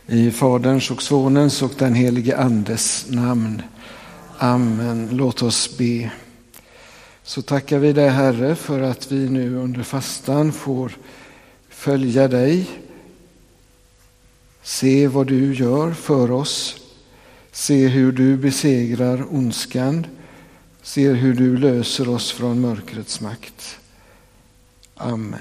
I Faderns och Sonens och den helige Andes namn. Amen. Låt oss be. Så tackar vi dig, Herre, för att vi nu under fastan får följa dig. Se vad du gör för oss. Se hur du besegrar ondskan. Se hur du löser oss från mörkrets makt. Amen.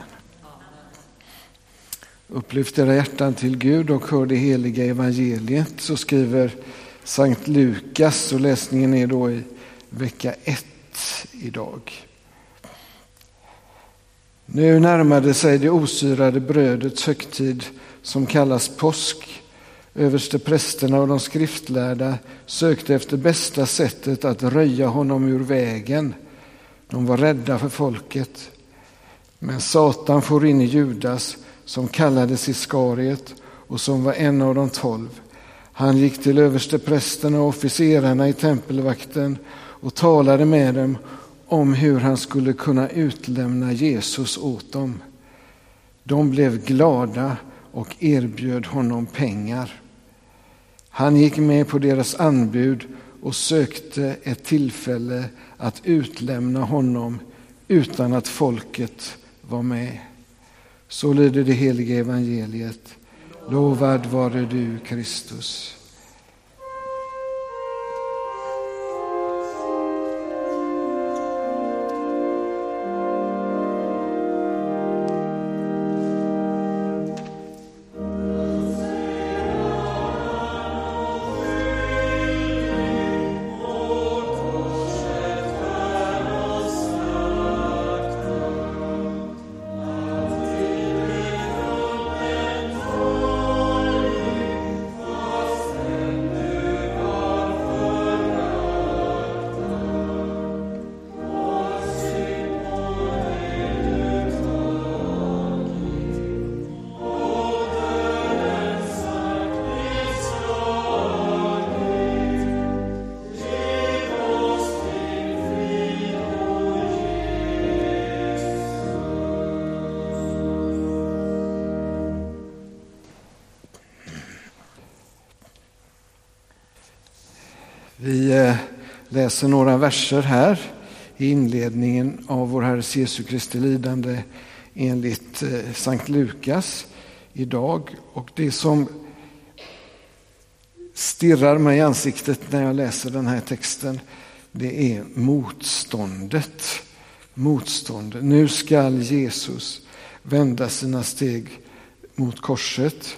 Upplyft era hjärtan till Gud och hör det heliga evangeliet. Så skriver Sankt Lukas, och läsningen är då i vecka 1 idag. Nu närmade sig det osyrade brödets högtid som kallas påsk. Översteprästerna och de skriftlärda sökte efter bästa sättet att röja honom ur vägen. De var rädda för folket. Men Satan for in i Judas, som kallades Iskariot och som var en av de 12. Han gick till översteprästerna och officerarna i tempelvakten och talade med dem om hur han skulle kunna utlämna Jesus åt dem. De blev glada och erbjöd honom pengar. Han gick med på deras anbud och sökte ett tillfälle att utlämna honom utan att folket var med. Så lyder det heliga evangeliet. Lovad vare du, Kristus. Vi läser några verser här i inledningen av vår Herres Jesu Kristi lidande enligt Sankt Lukas idag. Och det som stirrar mig i ansiktet när jag läser den här texten, det är motståndet. Motståndet. Nu ska Jesus vända sina steg mot korset.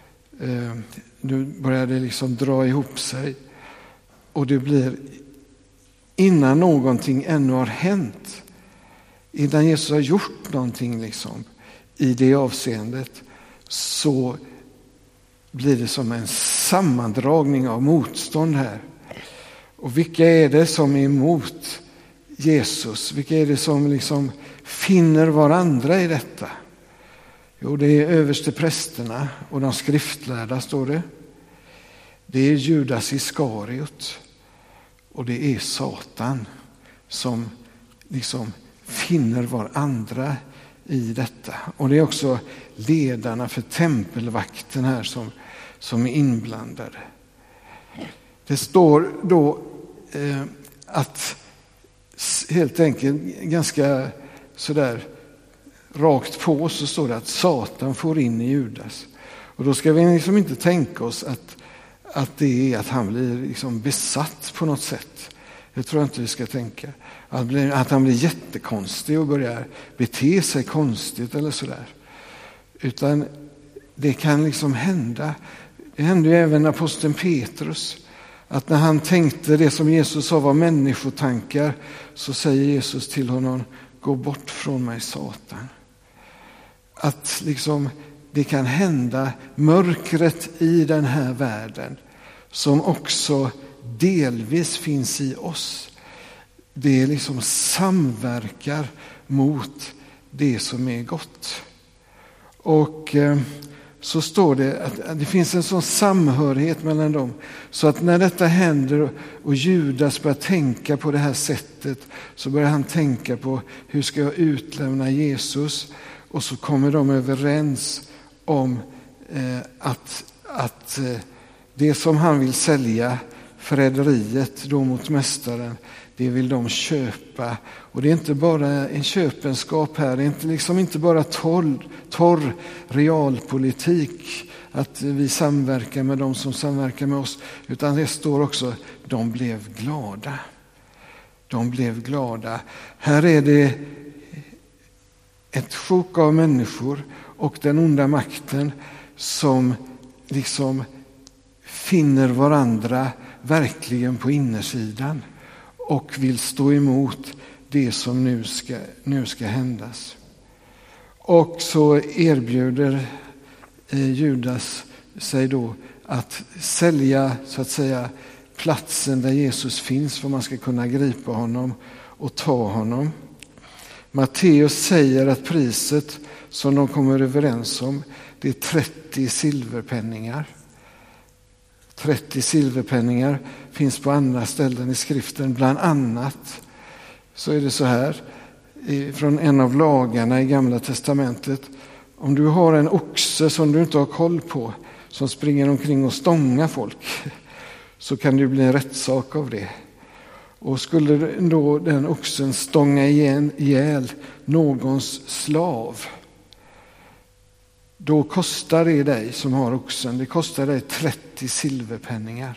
Nu börjar det liksom dra ihop sig. Och det blir innan någonting ännu har hänt. Innan Jesus har gjort någonting liksom, i det avseendet, så blir det som en sammandragning av motstånd här. Och vilka är det som är emot Jesus? Vilka är det som liksom finner varandra i detta? Jo, det är översteprästerna och de skriftlärda, står det. Det är Judas Iskariot och det är Satan som liksom finner varandra i detta. Och det är också ledarna för tempelvakten här som är inblandade. Det står då att helt enkelt ganska sådär rakt på så står det att Satan får in i Judas. Och då ska vi liksom inte tänka oss att det är att han blir liksom besatt på något sätt. Det tror jag inte vi ska tänka. Att han blir jättekonstig och börjar bete sig konstigt eller sådär. Utan det kan liksom hända. Det hände ju även aposteln Petrus. Att när han tänkte det som Jesus sa var människotankar, så säger Jesus till honom: gå bort från mig, Satan. Att liksom det kan hända mörkret i den här världen, som också delvis finns i oss. Det liksom samverkar mot det som är gott. Och så står det att det finns en sån samhörighet mellan dem. Så att när detta händer och Judas börjar tänka på det här sättet, så börjar han tänka på hur ska jag utlämna Jesus. Och så kommer de överens om att det som han vill sälja, förräderiet då mot mästaren, det vill de köpa. Och det är inte bara en köpenskap här, det är inte bara torr realpolitik att vi samverkar med de som samverkar med oss, utan det står också, de blev glada. De blev glada. Här är det ett sjok av människor och den onda makten som liksom finner varandra verkligen på innersidan och vill stå emot det som nu ska händas. Och så erbjuder Judas sig då att sälja, så att säga, platsen där Jesus finns för man ska kunna gripa honom och ta honom. Matteus säger att priset som de kommer överens om, det är 30 silverpenningar. 30 silverpenningar finns på andra ställen i skriften. Bland annat så är det så här, från en av lagarna i Gamla testamentet. Om du har en oxe som du inte har koll på, som springer omkring och stångar folk, så kan det bli en rättssak av det. Och skulle då den oxen stånga ihjäl någons slav, då kostar det dig som har oxen, det kostar dig 30 silverpenningar.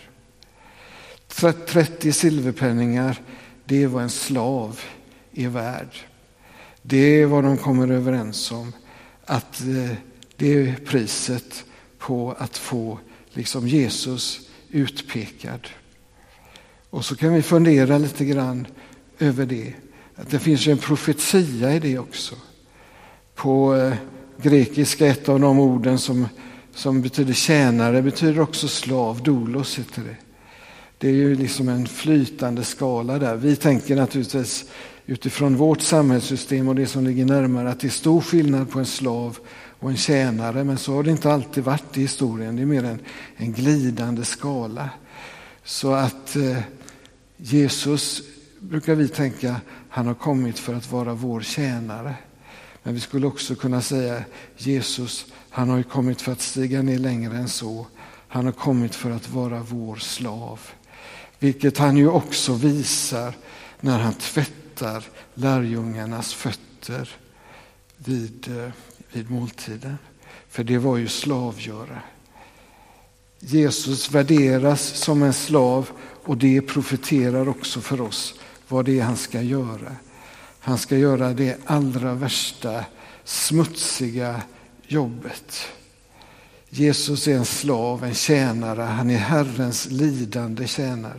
30 silverpenningar, det är vad en slav är värd. Det är vad de kommer överens om, att det är priset på att få liksom Jesus utpekad. Och så kan vi fundera lite grann över det. Att det finns en profetia i det också. På grekiska, ett av de orden som betyder tjänare betyder också slav, doulos heter det. Det är ju liksom en flytande skala där. Vi tänker naturligtvis utifrån vårt samhällssystem och det som ligger närmare att det är stor skillnad på en slav och en tjänare, men så har det inte alltid varit i historien. Det är mer en glidande skala. Så att Jesus, brukar vi tänka, han har kommit för att vara vår tjänare. Men vi skulle också kunna säga Jesus, han har ju kommit för att stiga ner längre än så. Han har kommit för att vara vår slav. Vilket han ju också visar när han tvättar lärjungarnas fötter vid måltiden. För det var ju slavgöra. Jesus värderas som en slav och det profeterar också för oss vad det är han ska göra. Han ska göra det allra värsta, smutsiga jobbet. Jesus är en slav, en tjänare. Han är Herrens lidande tjänare.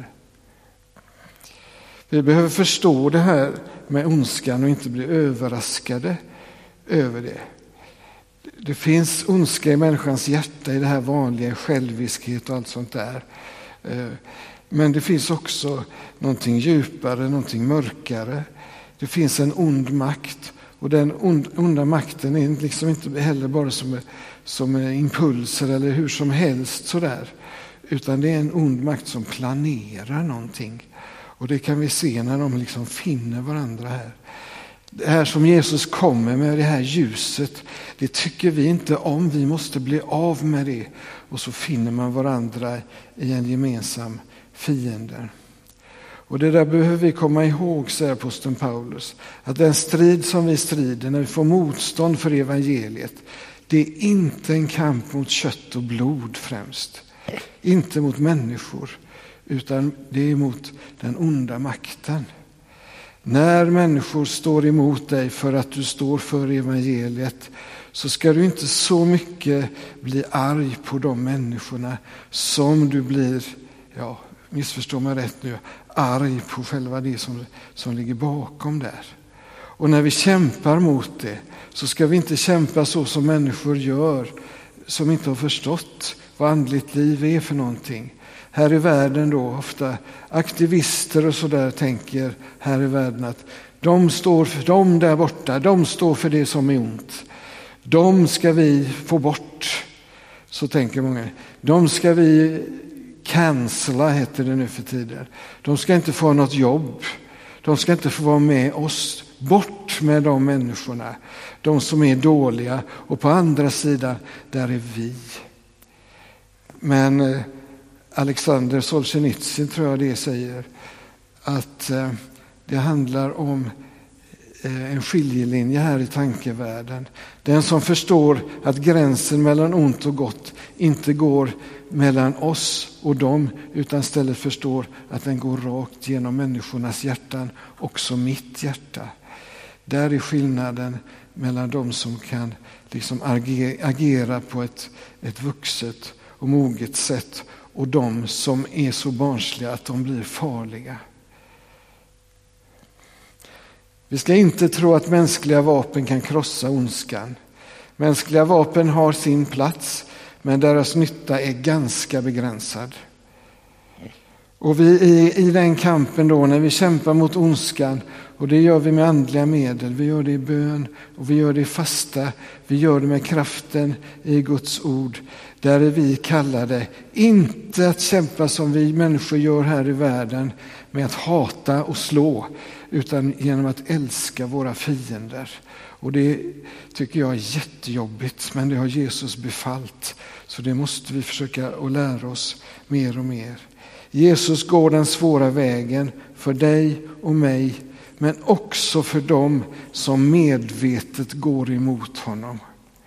Vi behöver förstå det här med ondskan och inte bli överraskade över det. Det finns ondska i människans hjärta, i det här vanliga, själviskhet och allt sånt där. Men det finns också någonting djupare, någonting mörkare. Det finns en ond makt, och den onda makten är liksom inte heller bara som impulser eller hur som helst sådär, utan det är en ond makt som planerar någonting. Och det kan vi se när de liksom finner varandra här. Det här som Jesus kommer med, det här ljuset, det tycker vi inte om. Vi måste bli av med det. Och så finner man varandra i en gemensam fiende. Och det där behöver vi komma ihåg, säger aposteln Paulus. Att den strid som vi strider när vi får motstånd för evangeliet, det är inte en kamp mot kött och blod främst. Inte mot människor, utan det är mot den onda makten. När människor står emot dig för att du står för evangeliet, så ska du inte så mycket bli arg på de människorna som du blir, missförstå mig rätt nu, arg på själva det som ligger bakom där. Och när vi kämpar mot det, så ska vi inte kämpa så som människor gör som inte har förstått vad andligt liv är för någonting. Här i världen då, ofta aktivister och sådär tänker här i världen att de där borta, de står för det som är ont. De ska vi få bort, så tänker många. De ska vi cancella, heter det nu för tiden. De ska inte få något jobb. De ska inte få vara med oss. Bort med de människorna, de som är dåliga. Och på andra sidan, där är vi. Men Alexander Solzhenitsyn, tror jag det säger, att det handlar om en skiljelinje här i tankevärlden. Den som förstår att gränsen mellan ont och gott inte går mellan oss och dem, utan istället förstår att den går rakt genom människornas hjärtan, också mitt hjärta. Där är skillnaden mellan de som kan liksom agera på ett vuxet och moget sätt och de som är så barnsliga att de blir farliga. Vi ska inte tro att mänskliga vapen kan krossa ondskan. Mänskliga vapen har sin plats, men deras nytta är ganska begränsad. Och vi i den kampen då, när vi kämpar mot ondskan, och det gör vi med andliga medel, vi gör det i bön och vi gör det i fasta, vi gör det med kraften i Guds ord. Där är vi kallade inte att kämpa som vi människor gör här i världen med att hata och slå, utan genom att älska våra fiender. Och det tycker jag är jättejobbigt, men det har Jesus befallt. Så det måste vi försöka att lära oss mer och mer. Jesus går den svåra vägen för dig och mig, men också för dem som medvetet går emot honom.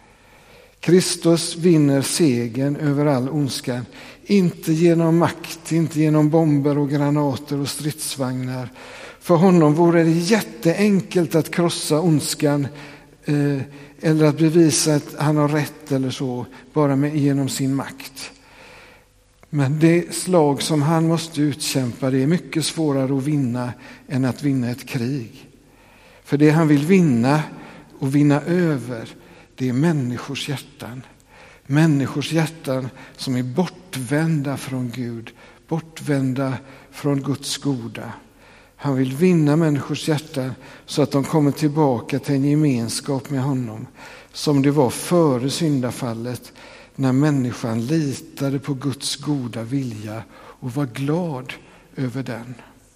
Kristus vinner segern över all ondskan, inte genom makt, inte genom bomber och granater och stridsvagnar. För honom vore det jätteenkelt att krossa ondskan eller att bevisa att han har rätt eller så, bara genom sin makt. Men det slag som han måste utkämpa, det är mycket svårare att vinna än att vinna ett krig. För det han vill vinna och vinna över, det är människors hjärtan. Människors hjärtan som är bortvända från Gud, bortvända från Guds goda. Han vill vinna människors hjärtan så att de kommer tillbaka till en gemenskap med honom, som det var före syndafallet, när människan litade på Guds goda vilja och var glad över den.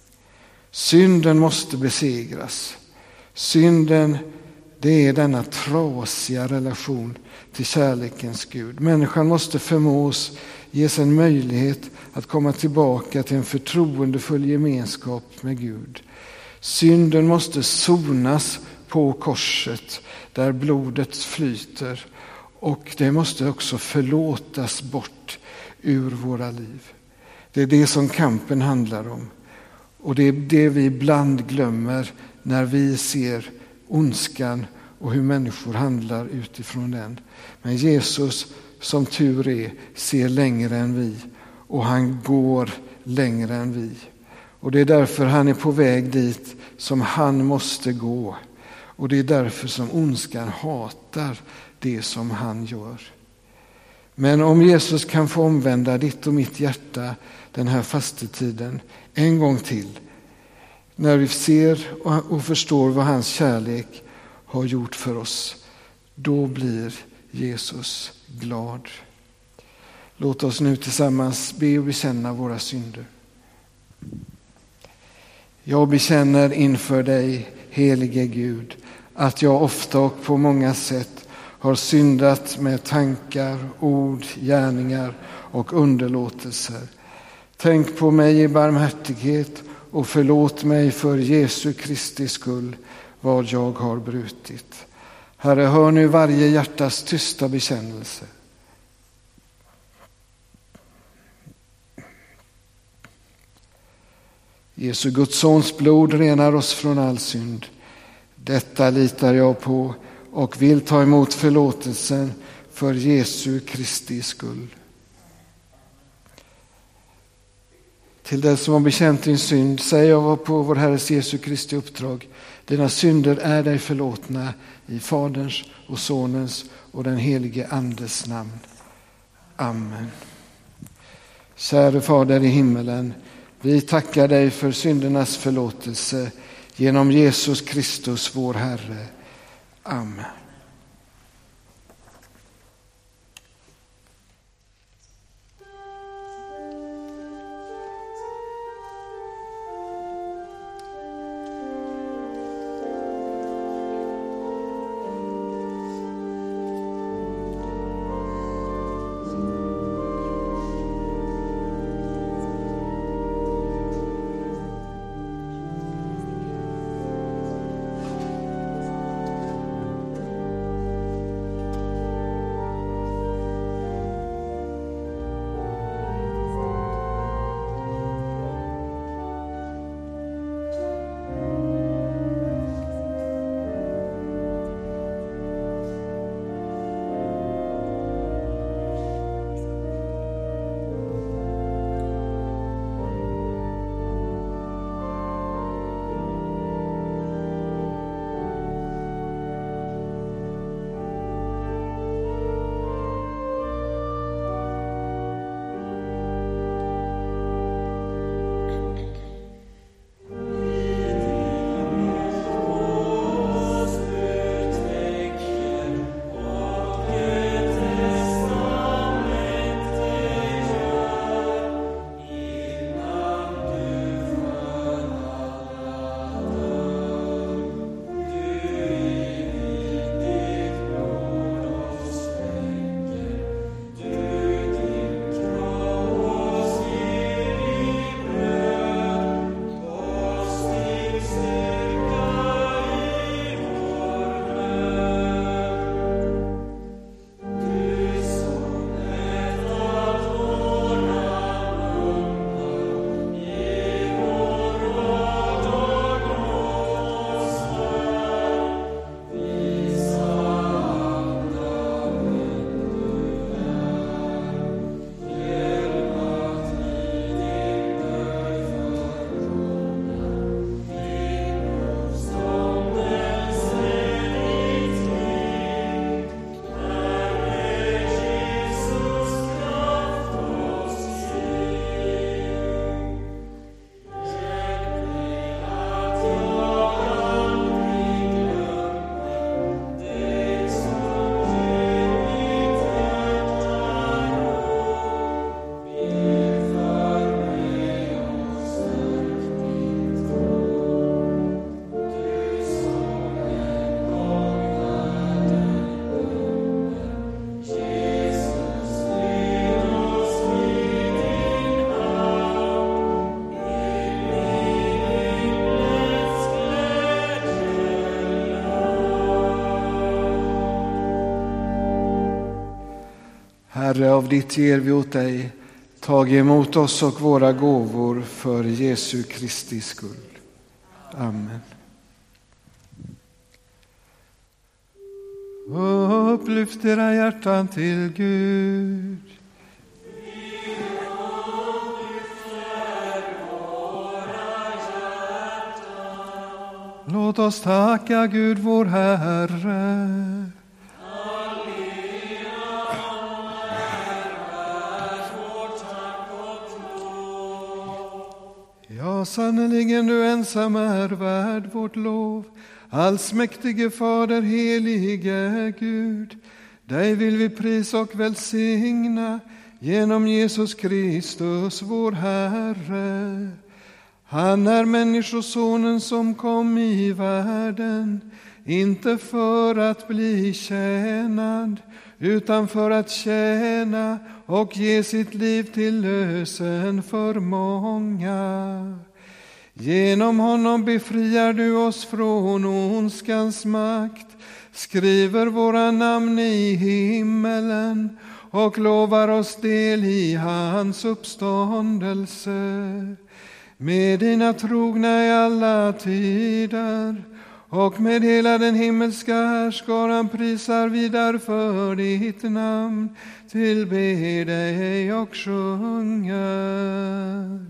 Synden måste besegras. Synden, det är denna trasiga relation till kärlekens Gud. Människan måste förmås, ges en möjlighet att komma tillbaka till en förtroendefull gemenskap med Gud. Synden måste sonas på korset där blodet flyter, och det måste också förlåtas bort ur våra liv. Det är det som kampen handlar om. Och det är det vi ibland glömmer när vi ser ondskan och hur människor handlar utifrån den. Men Jesus, som tur är, ser längre än vi, och han går längre än vi. Och det är därför han är på väg dit som han måste gå. Och det är därför som ondskan hatar det som han gör. Men om Jesus kan få omvända ditt och mitt hjärta den här fastetiden en gång till, när vi ser och förstår vad hans kärlek har gjort för oss, då blir Jesus glad. Låt oss nu tillsammans be och bekänna våra synder. Jag bekänner inför dig, helige Gud, att jag ofta och på många sätt har syndat med tankar, ord, gärningar och underlåtelser. Tänk på mig i barmhärtighet och förlåt mig för Jesu Kristi skull vad jag har brutit. Herre, hör nu varje hjärtas tysta bekännelse. Jesu Guds sons blod renar oss från all synd. Detta litar jag på och vill ta emot förlåtelsen för Jesu Kristi skull. Till den som har bekänt din synd säger jag på vår Herres Jesu Kristi uppdrag: dina synder är dig förlåtna i Faderns och Sonens och den helige Andes namn. Amen. Käre Fader i himmelen, vi tackar dig för syndernas förlåtelse genom Jesus Kristus vår Herre. Amen. Herre, av ditt ger vi åt dig. Tag emot oss och våra gåvor för Jesu Kristi skull. Amen. Upplyft era hjärtan till Gud. Låt oss tacka Gud vår Herre. Ja, sannoliken du ensam är värd vårt lov. Allsmäktige Fader, helige Gud, dig vill vi prisa och välsigna genom Jesus Kristus, vår Herre. Han är människosonen som kom i världen, inte för att bli tjänad, utan för att tjäna och ge sitt liv till lösen för många. Genom honom befriar du oss från ondskans makt, skriver våra namn i himmelen och lovar oss del i hans uppståndelse. Med dina trogna i alla tider och med hela den himmelska härskaran prisar vi därför ditt namn, tillber dig och sjunger.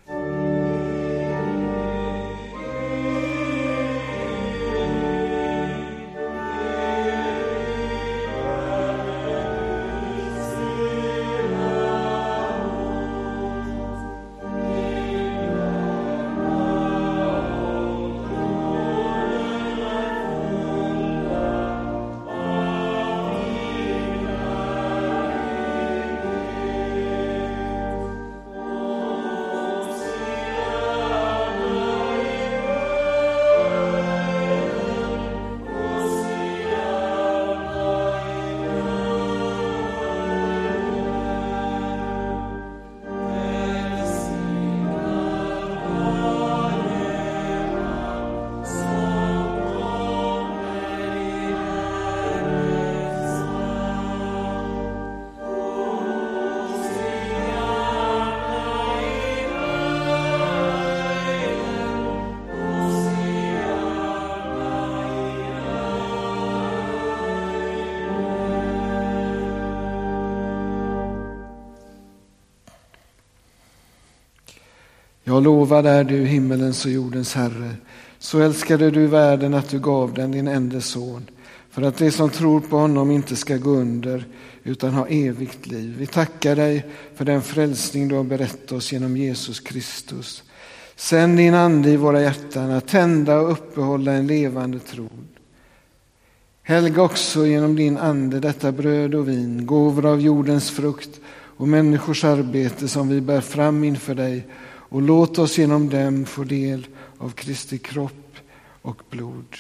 Jag lovar är du himmelens och jordens Herre. Så älskade du världen att du gav den din enda son, för att de som tror på honom inte ska gå under utan ha evigt liv. Vi tackar dig för den frälsning du har berättat oss genom Jesus Kristus. Sänd din ande i våra hjärtan att tända och uppehålla en levande tro. Helga också genom din ande detta bröd och vin, gåvor av jordens frukt och människors arbete som vi bär fram inför dig, och låt oss genom dem få del av Kristi kropp och blod.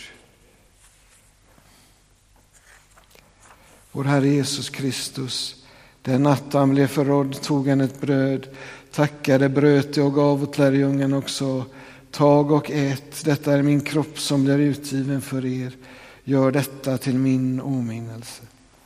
Vår Herre Jesus Kristus, den natt han blev förrådd tog han ett bröd, tackade, bröt det och gav åt lärjungarna och sa: tag och ät, detta är min kropp som blir utgiven för er. Gör detta till min åminnelse.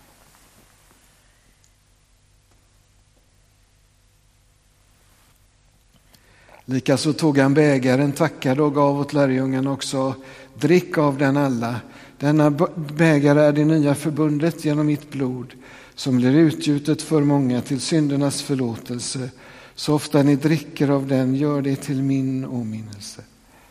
Likaså tog han bägaren, tackade och gav åt lärjungarna och sa: drick av den alla. Denna bägare är det nya förbundet genom mitt blod, som blir utgjutet för många till syndernas förlåtelse. Så ofta ni dricker av den, gör det till min åminnelse.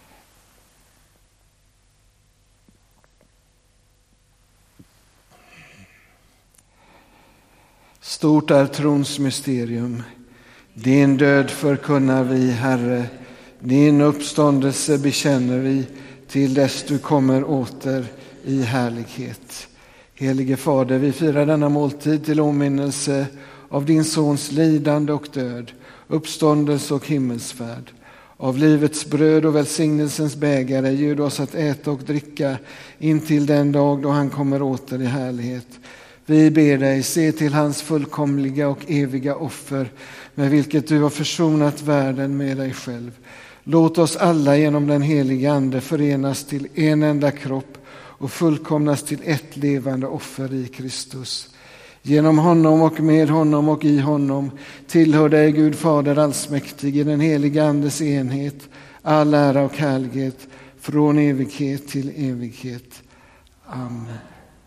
Stort är trons mysterium. Din död förkunnar vi, Herre. Din uppståndelse bekänner vi till dess du kommer åter i härlighet. Helige Fader, vi firar denna måltid till åminnelse av din sons lidande och död, uppståndelse och himmelsfärd. Av livets bröd och välsignelsens bägare bjud oss att äta och dricka in till den dag då han kommer åter i härlighet. Vi ber dig, se till hans fullkomliga och eviga offer, med vilket du har försonat världen med dig själv. Låt oss alla genom den heliga ande förenas till en enda kropp och fullkomnas till ett levande offer i Kristus. Genom honom och med honom och i honom tillhör dig Gud Fader allsmäktig i den heliga Andes enhet, all ära och härlighet från evighet till evighet. Amen.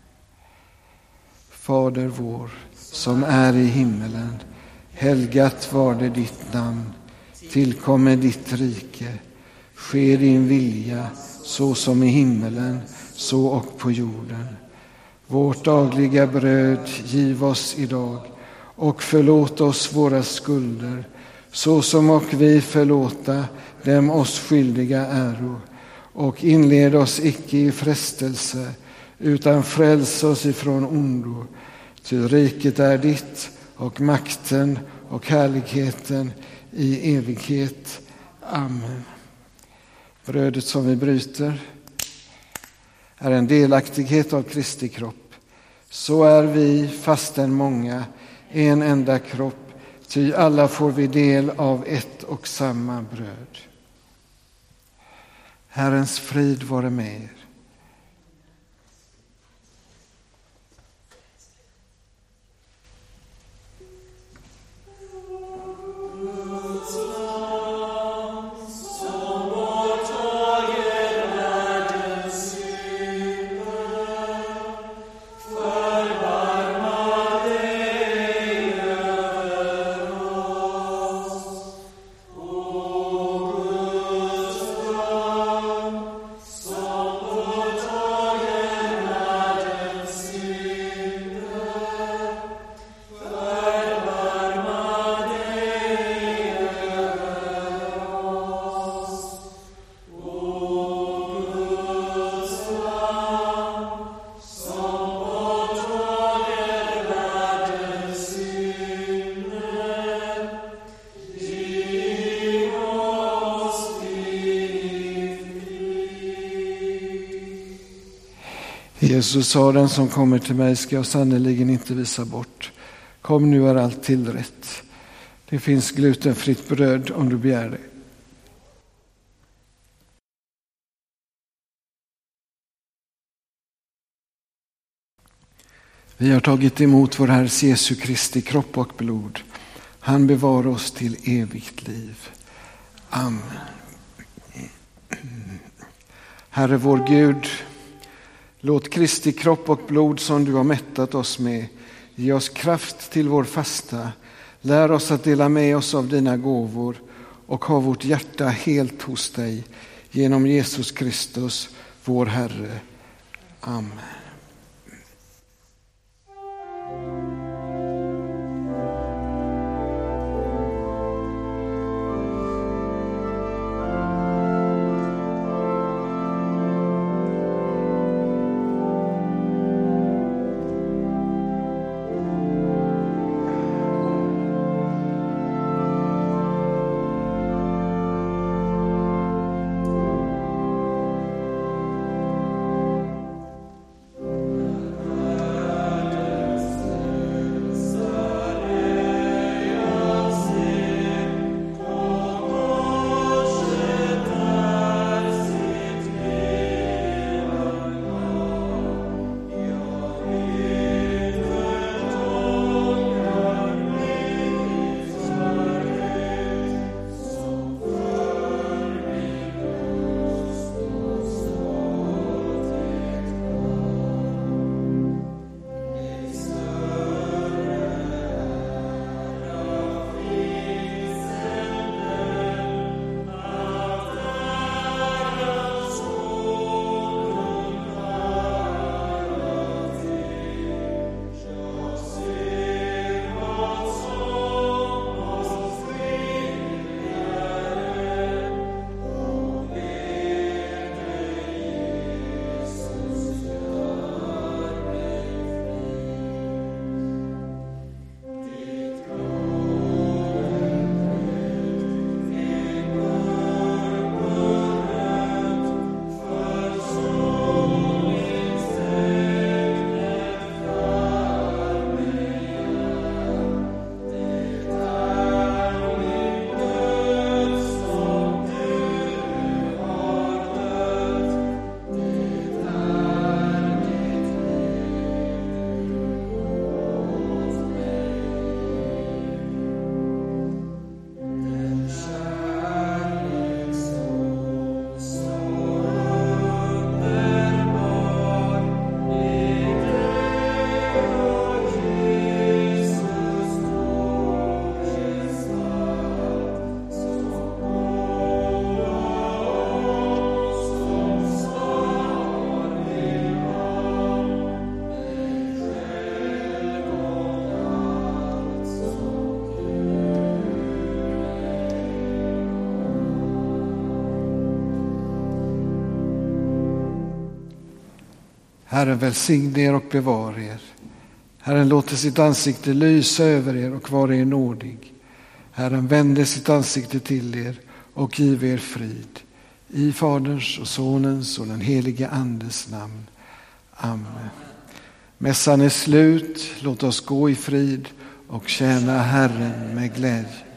Fader vår, som är i himmelen, helgat var det ditt namn. Tillkommer ditt rike. Sker din vilja, så som i himmelen, så och på jorden. Vårt dagliga bröd giv oss idag, och förlåt oss våra skulder, så som och vi förlåta dem oss skyldiga äro. Och inled oss icke i frestelse, utan fräls oss ifrån ondo. Ty riket är ditt, och makten och härligheten i evighet. Amen. Brödet som vi bryter är en delaktighet av Kristi kropp. Så är vi, fastän många, en enda kropp, ty alla får vi del av ett och samma bröd. Herrens frid vare med er. Jesus sa, den som kommer till mig ska jag sannoliken inte visa bort. Kom, nu är allt tillrätt. Det finns glutenfritt bröd om du begär det. Vi har tagit emot vår Herres Jesu Kristi kropp och blod. Han bevarar oss till evigt liv. Amen. Herre vår Gud, låt Kristi kropp och blod som du har mättat oss med ge oss kraft till vår fasta. Lär oss att dela med oss av dina gåvor och ha vårt hjärta helt hos dig. Genom Jesus Kristus, vår Herre. Amen. Herren välsigne er och bevara er. Herren låter sitt ansikte lysa över er och vara er nådig. Herren vände sitt ansikte till er och giv er frid. I Faderns och Sonens och den helige Andes namn. Amen. Mässan är slut. Låt oss gå i frid och tjäna Herren med glädje.